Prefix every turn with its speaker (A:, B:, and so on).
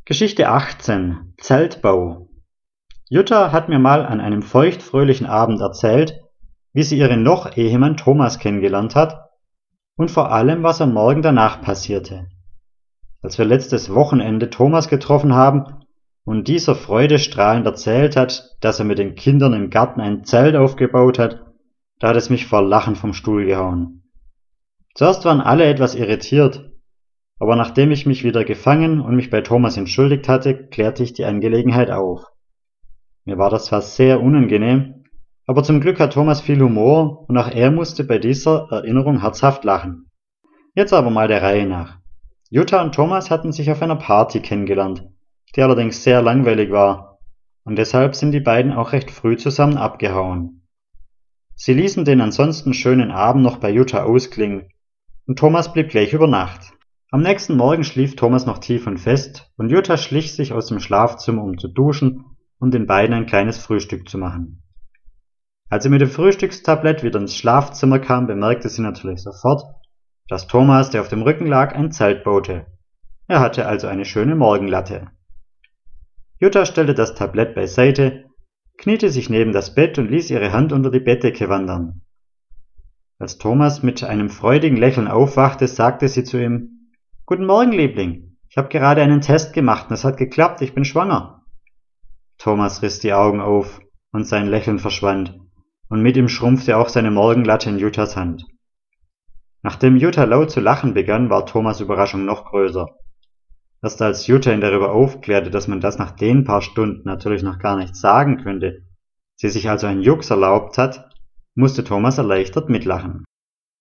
A: Geschichte 18 Zeltbau. Jutta hat mir mal an einem feuchtfröhlichen Abend erzählt, wie sie ihren Noch-Ehemann Thomas kennengelernt hat und vor allem, was am Morgen danach passierte. Als wir letztes Wochenende Thomas getroffen haben und dieser freudestrahlend erzählt hat, dass er mit den Kindern im Garten ein Zelt aufgebaut hat, da hat es mich vor Lachen vom Stuhl gehauen. Zuerst waren alle etwas irritiert, aber nachdem ich mich wieder gefangen und mich bei Thomas entschuldigt hatte, klärte ich die Angelegenheit auf. Mir war das zwar sehr unangenehm, aber zum Glück hat Thomas viel Humor und auch er musste bei dieser Erinnerung herzhaft lachen. Jetzt aber mal der Reihe nach. Jutta und Thomas hatten sich auf einer Party kennengelernt, die allerdings sehr langweilig war, und deshalb sind die beiden auch recht früh zusammen abgehauen. Sie ließen den ansonsten schönen Abend noch bei Jutta ausklingen, und Thomas blieb gleich über Nacht. Am nächsten Morgen schlief Thomas noch tief und fest, und Jutta schlich sich aus dem Schlafzimmer, um zu duschen und den beiden ein kleines Frühstück zu machen. Als sie mit dem Frühstückstablett wieder ins Schlafzimmer kam, bemerkte sie natürlich sofort, dass Thomas, der auf dem Rücken lag, ein Zelt baute. Er hatte also eine schöne Morgenlatte. Jutta stellte das Tablett beiseite, kniete sich neben das Bett und ließ ihre Hand unter die Bettdecke wandern. Als Thomas mit einem freudigen Lächeln aufwachte, sagte sie zu ihm: »Guten Morgen, Liebling. Ich habe gerade einen Test gemacht und es hat geklappt, ich bin schwanger.« Thomas riss die Augen auf und sein Lächeln verschwand, und mit ihm schrumpfte auch seine Morgenlatte in Juttas Hand. Nachdem Jutta laut zu lachen begann, war Thomas' Überraschung noch größer. Erst als Jutta ihn darüber aufklärte, dass man das nach den paar Stunden natürlich noch gar nicht sagen könnte, sie sich also einen Jux erlaubt hat, musste Thomas erleichtert mitlachen.